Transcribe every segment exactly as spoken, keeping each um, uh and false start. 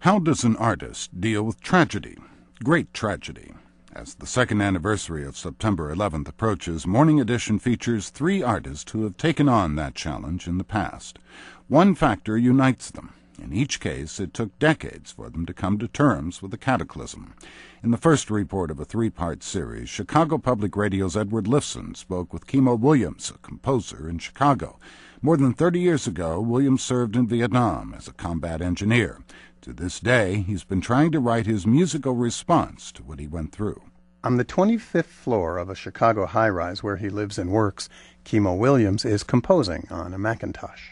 How does an artist deal with tragedy? Great tragedy. As the second anniversary of September eleventh approaches, Morning Edition features three artists who have taken on that challenge in the past. One factor unites them. In each case, it took decades for them to come to terms with the cataclysm. In the first report of a three-part series, Chicago Public Radio's Edward Lifson spoke with Kimo Williams, a composer in Chicago. More than thirty years ago, Williams served in Vietnam as a combat engineer. To this day, he's been trying to write his musical response to what he went through. On the twenty-fifth floor of a Chicago high-rise where he lives and works, Kimo Williams is composing on a Macintosh.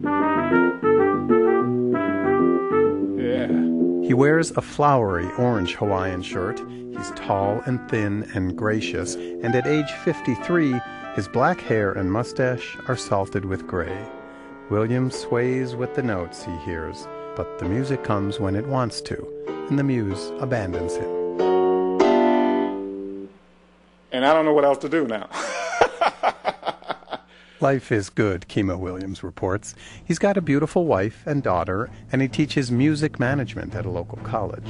Yeah. He wears a flowery orange Hawaiian shirt. He's tall and thin and gracious, and at age fifty-three, his black hair and mustache are salted with gray. Williams sways with the notes he hears, but the music comes when it wants to, and the muse abandons him. And I don't know what else to do now. Life is good, Kimo Williams reports. He's got a beautiful wife and daughter, and he teaches music management at a local college.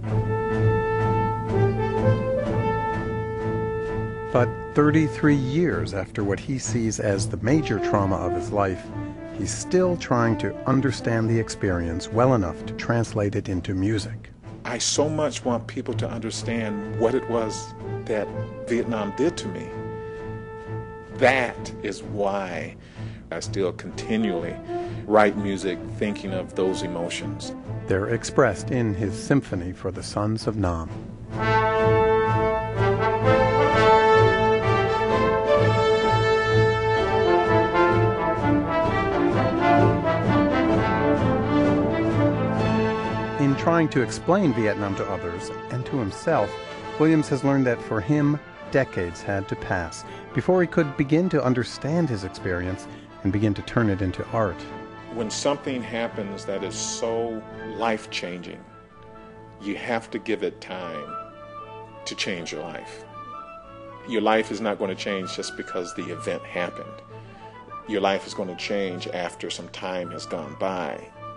But thirty-three years after what he sees as the major trauma of his life, he's still trying to understand the experience well enough to translate it into music. I so much want people to understand what it was that Vietnam did to me. That is why I still continually write music thinking of those emotions. They're expressed in his Symphony for the Sons of Nam. In trying to explain Vietnam to others and to himself, Williams has learned that for him, decades had to pass before he could begin to understand his experience and begin to turn it into art. When something happens that is so life-changing, you have to give it time to change your life. Your life is not going to change just because the event happened. Your life is going to change after some time has gone by.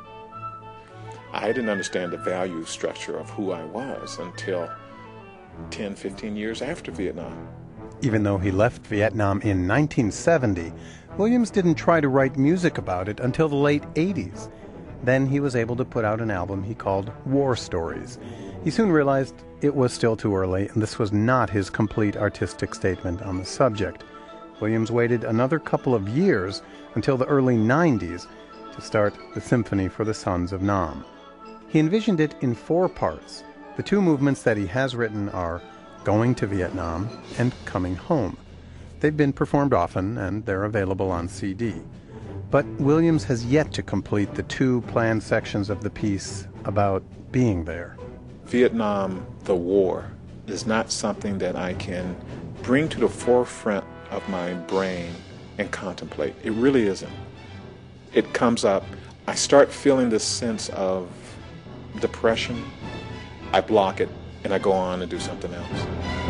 I didn't understand the value structure of who I was until ten, fifteen years after Vietnam. Even though he left Vietnam in nineteen seventy, Williams didn't try to write music about it until the late eighties. Then he was able to put out an album he called War Stories. He soon realized it was still too early, and this was not his complete artistic statement on the subject. Williams waited another couple of years until the early nineties to start the Symphony for the Sons of Nam. He envisioned it in four parts. The two movements that he has written are Going to Vietnam and Coming Home. They've been performed often, and they're available on C D. But Williams has yet to complete the two planned sections of the piece about being there. Vietnam, the war, is not something that I can bring to the forefront of my brain and contemplate. It really isn't. It comes up. I start feeling this sense of depression. I block it, and I go on and do something else.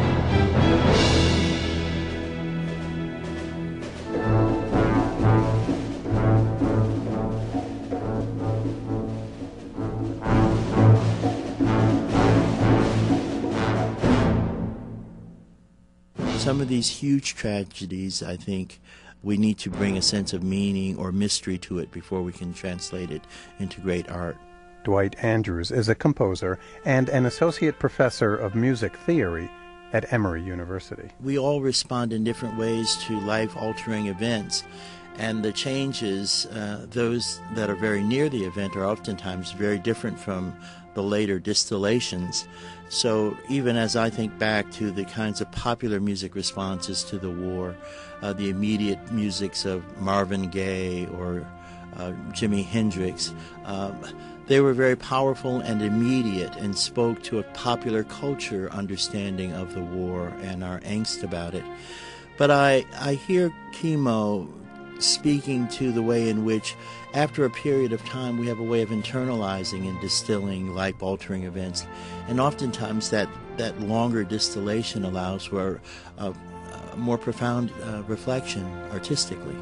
Some of these huge tragedies, I think, we need to bring a sense of meaning or mystery to it before we can translate it into great art. Dwight Andrews is a composer and an associate professor of music theory at Emory University. We all respond in different ways to life-altering events, and the changes, uh, those that are very near the event, are oftentimes very different from the later distillations. So even as I think back to the kinds of popular music responses to the war, uh, the immediate musics of Marvin Gaye or uh, Jimi Hendrix, um, they were very powerful and immediate and spoke to a popular culture understanding of the war and our angst about it. But I, I hear Kimo speaking to the way in which, after a period of time, we have a way of internalizing and distilling life-altering events. And oftentimes that, that longer distillation allows for a, a more profound uh, reflection artistically.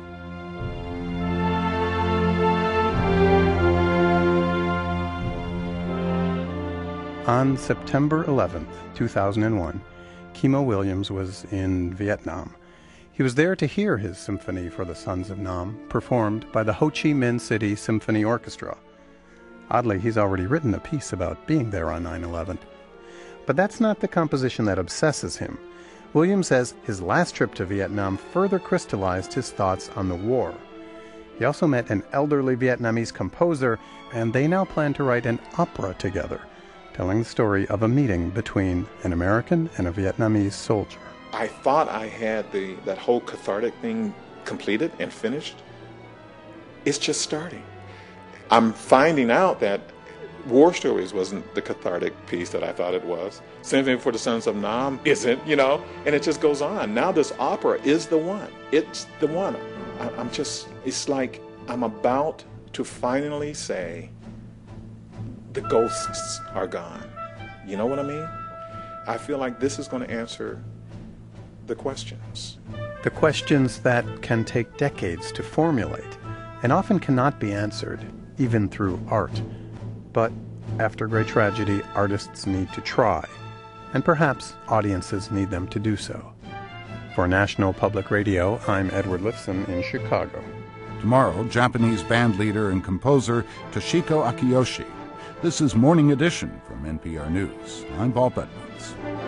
On September eleventh, two thousand one, Kimo Williams was in Vietnam. He was there to hear his Symphony for the Sons of Nam performed by the Ho Chi Minh City Symphony Orchestra. Oddly, he's already written a piece about being there on nine eleven. But that's not the composition that obsesses him. Williams says his last trip to Vietnam further crystallized his thoughts on the war. He also met an elderly Vietnamese composer, and they now plan to write an opera together, telling the story of a meeting between an American and a Vietnamese soldier. I thought I had the that whole cathartic thing completed and finished. It's just starting. I'm finding out that War Stories wasn't the cathartic piece that I thought it was. Symphony for the Sons of Nam isn't, you know, and it just goes on. Now this opera is the one. It's the one. I, I'm just, it's like I'm about to finally say the ghosts are gone. You know what I mean? I feel like this is going to answer the questions. The questions that can take decades to formulate and often cannot be answered, even through art. But after great tragedy, artists need to try, and perhaps audiences need them to do so. For National Public Radio, I'm Edward Lifson in Chicago. Tomorrow, Japanese band leader and composer Toshiko Akiyoshi. This is Morning Edition from N P R News. I'm Paul Bedmonds.